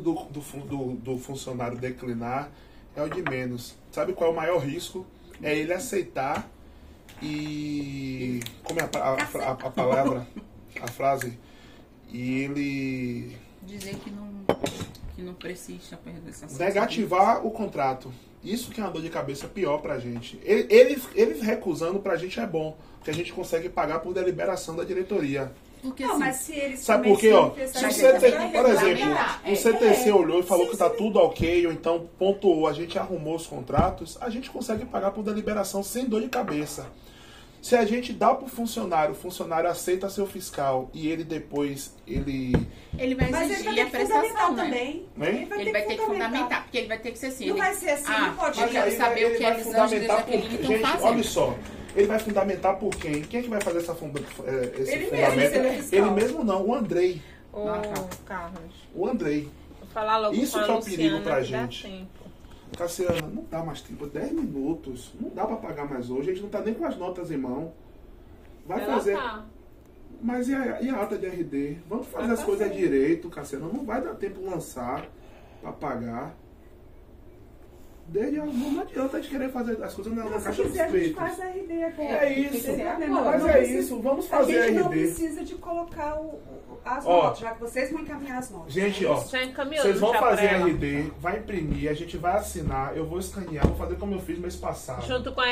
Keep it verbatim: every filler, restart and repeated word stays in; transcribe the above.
do, do, do, do funcionário declinar é o de menos. Sabe qual é o maior risco? É ele aceitar e... Como é a, a, a, a palavra? A frase? E ele... Dizer que não, que não precisa perder essa negativar o contrato. Isso que é uma dor de cabeça pior pra gente. Eles, eles recusando pra gente é bom, porque a gente consegue pagar por deliberação da diretoria. Porque, não, assim, mas se eles sabe por quê, ó? Se o C T, por exemplo, é, o C T C é, olhou e falou sim, que tá sim. tudo ok, ou então pontuou, a gente arrumou os contratos, a gente consegue pagar por deliberação sem dor de cabeça. Se a gente dá pro funcionário, o funcionário aceita seu fiscal e ele depois, ele... Ele vai Mas ele exigir vai a ter que prestação, fundamentar né? também. Hein? Ele vai ter que fundamentar, porque ele vai ter que ser assim. Não ele... vai ser assim, ah, não pode eu ir. quero Aí saber ele o que vai Elisângela e fundamentar por... Jaqueline estão Gente, fazendo. olha só. Ele vai fundamentar por quem? Quem é que vai fazer essa funda... esse Ele mesmo, fundamento? ele é fiscal. Ele mesmo não, o Andrei. Ô, Ah, tá. Carlos, O Andrei. vou falar logo Isso com a que é o Luciana, perigo pra que dá gente. tempo. Cassiana, não dá mais tempo, dez minutos. Não dá pra pagar mais hoje. A gente não tá nem com as notas em mão. Vai Ela fazer. tá. Mas e a, e a ata de R D? Vamos fazer Vai as coisas fazer. direito, Cassiana. Não vai dar tempo lançar pra pagar. Desde a, não adianta a gente querer fazer as coisas na, na Não, se caixa dos quiser, a gente peitos. faz a R D agora. É isso. Não tem problema, Mas não é precisa- isso, vamos A fazer gente não R D. precisa de colocar o, o- as Ó, notas, já que vocês vão encaminhar as notas. Gente, ó. Já encaminhou Vocês vão já fazer pra ela. R D, vai imprimir, a gente vai assinar, eu vou escanear, vou fazer como eu fiz mês passado. Junto com a